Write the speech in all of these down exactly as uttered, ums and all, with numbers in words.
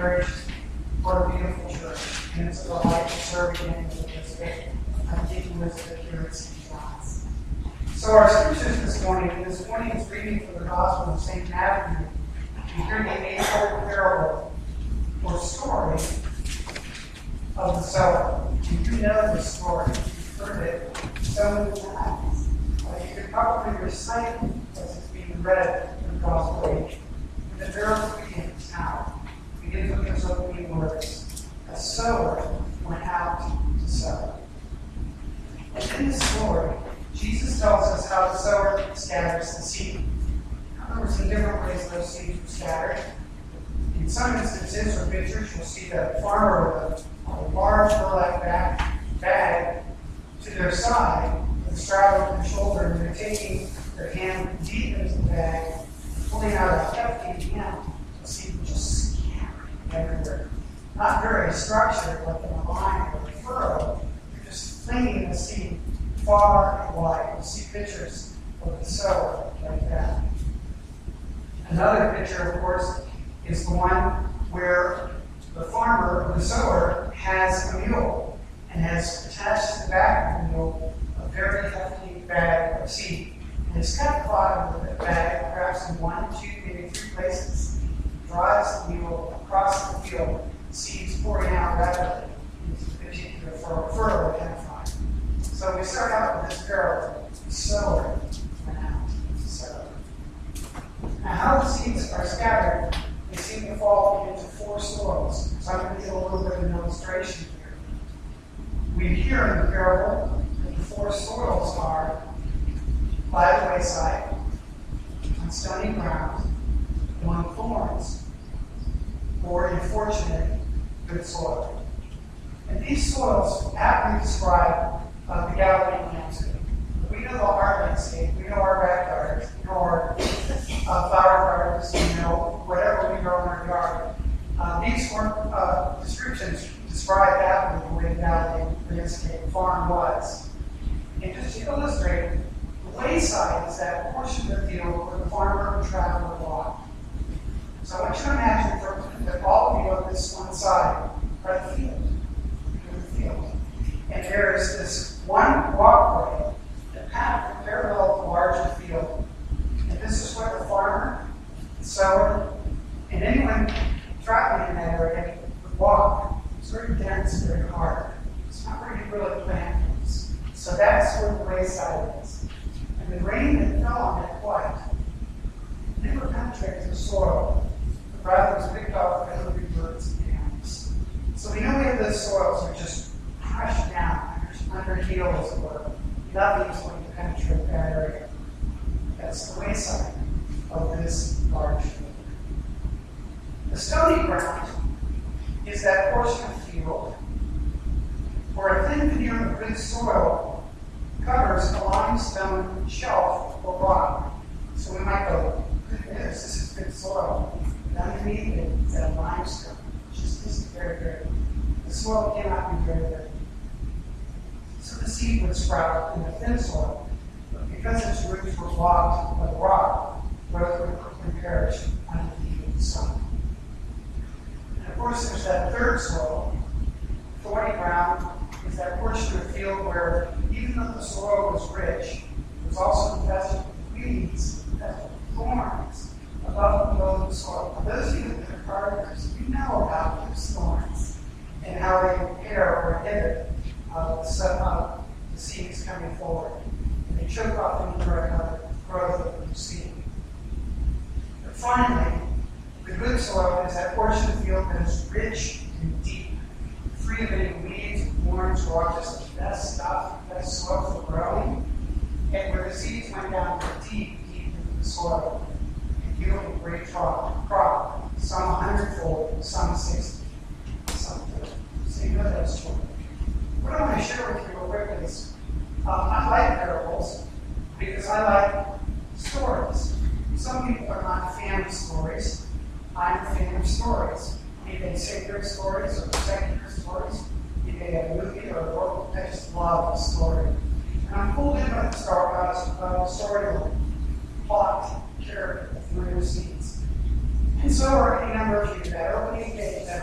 marriage or a beautiful church. And it's a delight to serve again with this faith. I'm taking Elizabeth here at Saint John's. So our scriptures this morning, this morning is reading from the Gospel of Saint Matthew. We hear the eightfold parable or story of the sower. And you know the story. You've heard it so many times. Uh, you could probably recite it as it's being read in the Gospel age. The parable begins now. It begins with those opening words. A sower went out to sow. And in this story, Jesus tells us how the sower scatters the seed. Now, there were some different ways those seeds were scattered. In some instances or pictures, you'll see the farmer with a, a large burlap bag, bag to their side, with a strap over their shoulder, and they're taking their hand deep into the bag, pulling out a hefty hand. The seed was just scattering everywhere. Not very structured, like in a line or a furrow. You're just flinging the seed far and wide. You see pictures of the sower like that. Another picture, of course, is the one where the farmer, the sower, has a mule and has attached to the back of the mule a very hefty bag of seed. And it's kind of caught in the bag, perhaps in one, two, maybe three places. He drives the mule across the field, seeds pouring out rapidly into the particular furrow identified. So we start out with this parable. The sower went out to sow. Now, how the seeds are scattered, they seem to fall into four soils. So I'm going to give a little bit of an illustration here. We hear in the parable that the four soils are by the wayside, on stony ground, among thorns, or unfortunate good soil. And these soils aptly describe uh, the Galilean landscape. We know our landscape, we know our backyards, we know our uh, flower gardens, we know whatever we grow in our yard. Uh, these weren't uh, descriptions describe aptly the way the Galilean landscape farm was. And just to illustrate, the wayside is that portion of the field where the farmer would travel a walk. So I want you to imagine for, that all of you on this one side are the field. You're the field. And there is this one walkway that path parallel the larger field. And this is where the farmer, the sower, and anyone traveling in that area would walk. It's very dense, very hard. It's not where you really plant things. So that's where the wayside is. And the rain that fell on that quiet never penetrated the soil, but rather was picked off by hungry birds and animals. So we know we have those soils that are just crushed down, under heel, as it were. Nothing's going to penetrate that area. That's the wayside of this large field. The stony ground is that portion of the field where a thin veneer of good soil covers a limestone shelf or rock. So we might go, goodness, this is good soil. And underneath it is that limestone. It just isn't very good. The soil cannot be very good. So the seed would sprout in the thin soil, but because its roots were blocked by the rock, growth would quickly perish under the heat of the sun. And of course, there's that third soil. Thorny ground is that portion of the field where, even though the soil was rich, it was also infested with weeds, infested with thorns above and below the soil. Now, those of you that are gardeners, you know about those thorns and how they impair or inhibit uh, the, sun, uh, the seeds coming forward. And they choke off any direct growth of the seed. But finally, the good soil is that portion of the field that is rich and deep, free of any weeds, thorns, or just the best stuff, the best soil for growing, and where the seeds went down deep, deep into the soil and yielded a great crop, crop, some a hundredfold, some sixty, some thirty. So you know that's true. What I want to share with you real quick is um, I like parables because I like stories. Some people are not a fan of stories. I'm a fan of stories. Be they sacred stories or secular stories, be they a movie or a book. I just love a story. And I'm pulled in by the story, uh, storyline, plot, character, through the scenes. And so are any number of you that opening day that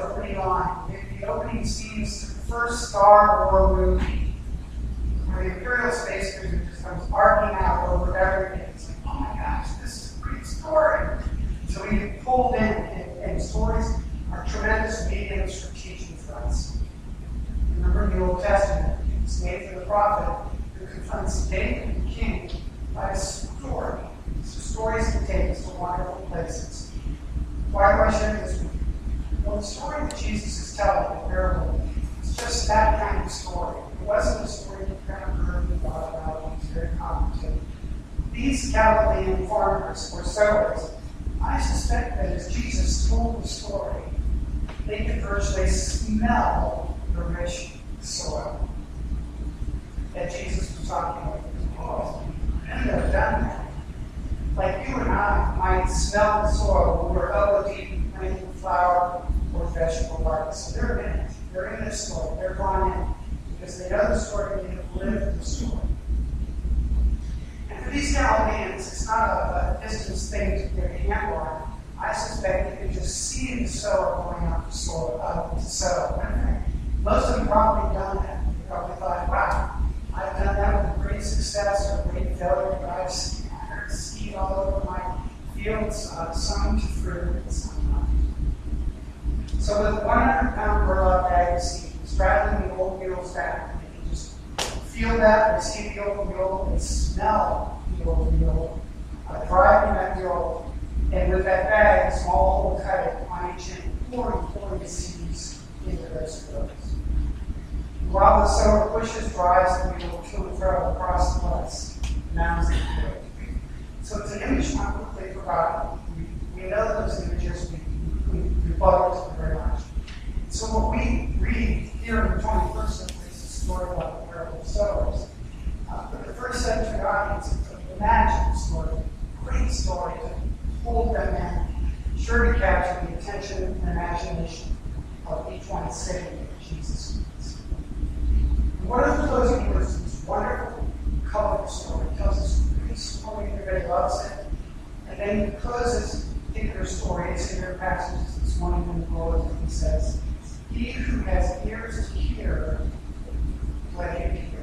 scenes to the first Star Wars movie, where the Imperial Space Cruiser just comes arcing out over everything. It's like, oh my gosh, this is a great story. So we get pulled in, and, and stories are tremendous mediums for teaching for us. Remember in the Old Testament, it's Nathan the prophet who confronts David the king by a story. So stories can take us to wonderful places. Why do I share this with you? Well, the story that Jesus is telling, the parable, is just that kind of story. It wasn't a story you kind of heard and thought about. It was very complicated. These Galilean farmers or sowers, I suspect that as Jesus told the story, they could virtually smell the rich soil that Jesus was talking about. Oh, I've never done that. Like you and I might smell the soil when we're elbow deep in planting flower or vegetable harvest. So they're in it. They're in this story. They're drawn in because they know the story and they have lived the story. And for these Galileans, it's not a, a distance thing to get a handle on. I suspect you can just see the sower going out the soil, out the soil. Most of them probably done that. They probably thought, wow, I've done that with great success or great failure, but I've scattered seed all over my fields, uh, some to fruit and some not. So with a one hundred pound burlap bag of seed, straddling the old mule's back, you can just feel that, or see the old mule, and smell the old mule, uh, driving that mule. And with that bag, a small hole cut it on each end, pouring, pouring seeds into those fields. While the sower pushes, drives the mule to and fro across the place, mounds the field. So it's an image not quickly forgotten. We, we know those images, we, we, we love them very much. So what we read here in the twenty-first century is a story about the parable of sowers. Uh, but the first century audience, it's an imagined story, great story to hold them in, sure to capture the attention and imagination of each one sitting in Jesus Christ. One of the closing verses is this wonderful, colorful story. It tells us a great story, everybody loves it. And then he closes the particular story, it's in your passages this morning in the Lord, and he says, he who has ears to hear, let him hear.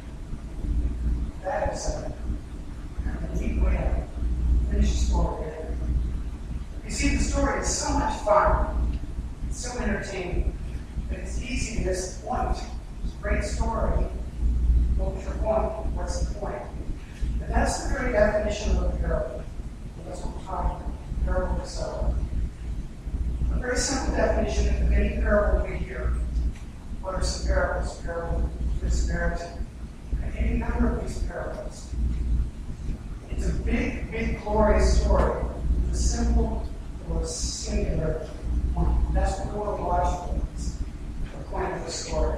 That is a neat way to finish the story. You see, the story is so much fun, it's so entertaining, that it's easy to miss the point. It's a great story. What was your point? What's the point? But that's the very definition of a parable. That's what we're talking about. Parable of the sower. A very simple definition of any parable we hear. What are some parables? Parable of the Samaritan. Any number of these parables. It's a big, big, glorious story. It's a simple or singular point. That's what really logical is. The point of the story.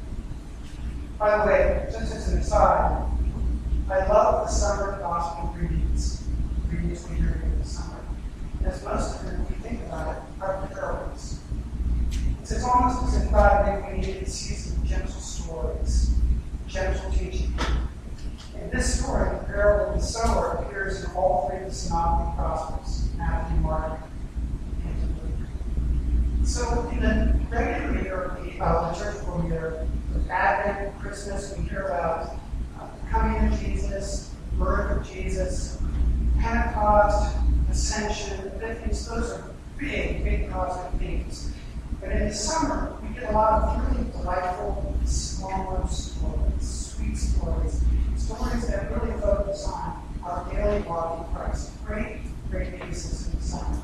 By the way, just as an aside, I love the summer gospel readings. Readings we hear in the summer. As most of them, if you think about it, are parables. It's, it's almost as if God maybe we needed a season of gentle stories, gentle teaching. In this story, the parable of the sower appears in all three of the synoptic gospels, Matthew, Mark, and Luke. So in the regular year of the uh, liturgical year, with Advent, Christmas, we hear about uh, the coming of Jesus, the birth of Jesus, Pentecost, Ascension, Epiphanies. Those are big, big cosmic themes. But in the summer, we get a lot of really delightful, smaller stories, sweet stories, stories that really focus on our daily walk in Christ. Great, great pieces in the summer.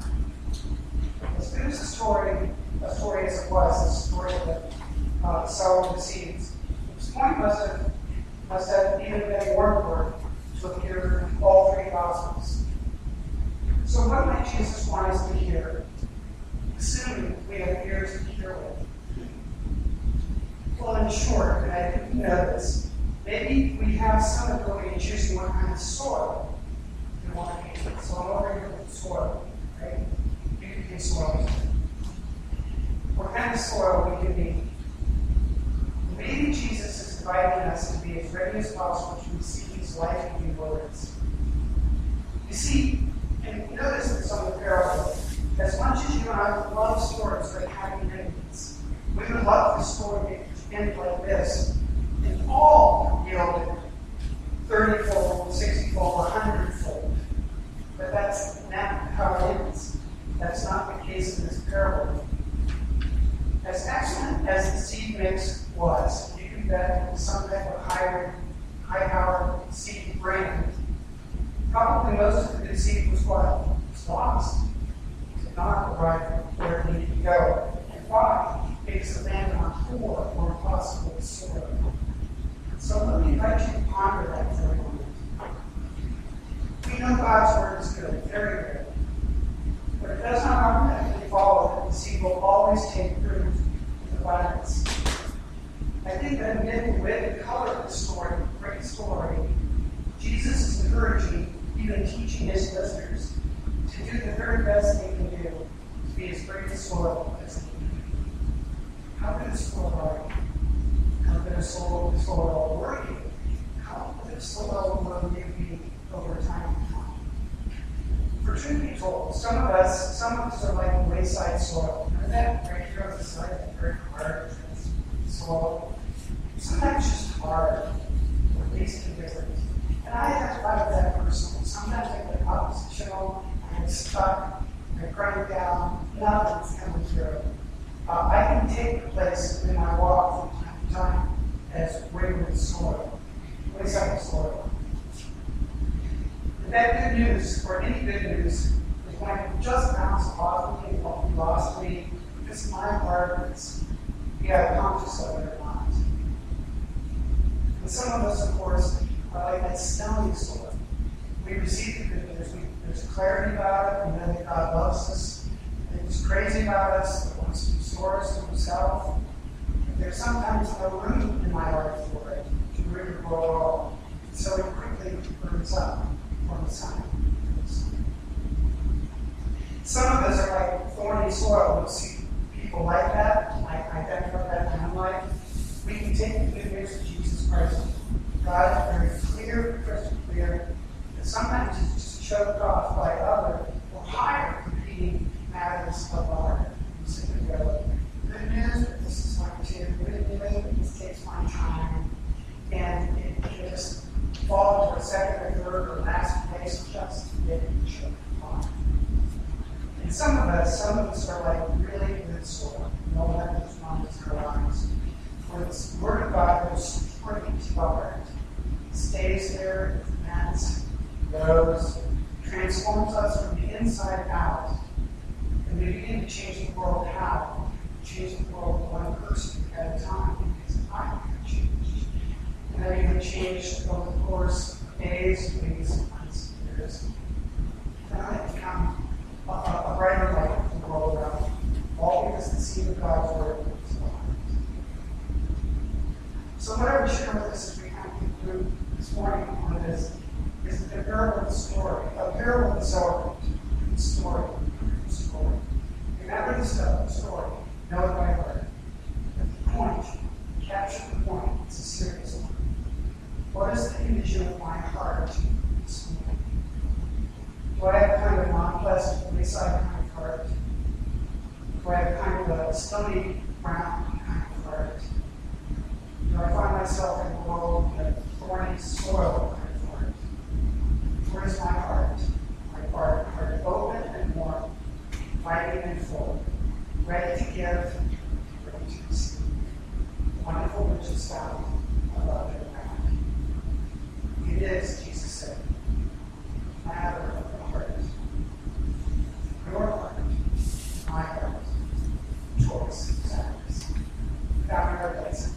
As good as a story, a story as it was, a story of the uh, sower of the seeds, its point must have, must have even been more important to appear in all three Gospels. So what might Jesus want us to hear, assuming we have ears to hear with? Well, in short, and I think you know this, maybe we have some ability to choosing what kind of soil we want to be. So I'm over here with soil, right? You can be soil. What kind of soil we can be. Maybe Jesus is inviting us to be as ready as possible to receive these life-giving words. You see, and notice this on the parable, as much as you and I would love stories like happy endings, we would love the story ended like this, and all yielded thirty-fold, sixty-fold, one hundred-fold. But that's not how it ends. That's not the case in this parable. As excellent as the seed mix was, you can bet it was some type of high, high-powered seed brand. Probably most of the good seed was what? It was lost. It did not arrive where it needed to go. And why? Because the land on poor or impossible soil. So let me invite you to ponder that for a moment. We know God's word is good, very good. But it does not automatically follow that the seed will always take fruit in abundance. I think that amid the wit and color of the story, great story, Jesus is encouraging, even teaching his listeners, to do the very best they can do to be as great a soil as they can be. How good a soil are you? How good a soil, soil were you? How good a soil will you be over time and time? For truth be told, some of us, some of us are like wayside soil. Remember that right here on the side, that very hard soil? Sometimes it's just hard, or at least indifferent. And I identify with that personally. Sometimes I get oppositional, I get stuck, I grind down, nothing's coming through. Uh, I can take the place in my walk from time to time as wayward soil, wayside soil. But that good news, or any good news, is when I can just bounce off me and lost me, because my heart is, yeah, conscious of it or not. And some of us, of course, are like that stony soil. We receive the good news, we, there's clarity about it, we know that God loves us, that He's crazy about us, that wants to restore us to Himself. But there's sometimes no room in my heart for it to really grow at all. So it quickly burns up from the sun. Some of us are like thorny soil. We see people like that. I identify that in my own life. We can take the good news of Jesus Christ. God is very clear, crystal clear, that sometimes it's just choked off by other or higher competing matters of our simply go, good news, but this is like too good news, but this takes my time. And it can just fall into a second or third or last place just to get choked off. And some of us, some of us are like really good soil. No one is wrong with our lives. Where the Word of God goes straight to our heart. Stays there, ferments, grows, transforms us from the inside out. And we begin to change the world how? Change the world one person at a time, because I have changed. And then we can change over the course of days, weeks, months, years. And I become a, a, a brighter light in the world around me. All because the seed of God's Word is alive. So what I would share with us as we kind of conclude this morning on this is the parable of the story, a parable of the sower, the story, the story. Remember the stuff, the story, know it by heart. But the point, capture the point, it's a serious one. What is the condition of my heart this morning? Do I have kind of a non-pleasant, wayside kind of heart? Do I have kind of a stony, brown kind of heart? Do I find myself in a world of thorny soil kind of heart? Where is my heart? My heart, heart open and warm, fighting and full, ready to give, ready to receive. Wonderful, rich and stout, I love it around. It is, Jesus said, a matter of the heart. Your heart, my heart, choice, sacrifice. Without your place.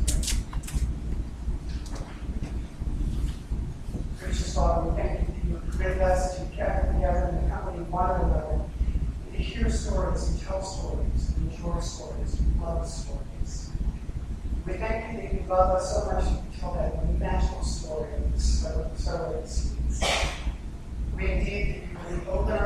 Gracious Father, we thank you that you have permitted us to gather together in the company of one another, and to hear stories and tell stories, and enjoy stories, and love stories. We thank you that you love us so much that you tell that natural story of the sower and seeds. We indeed that you really open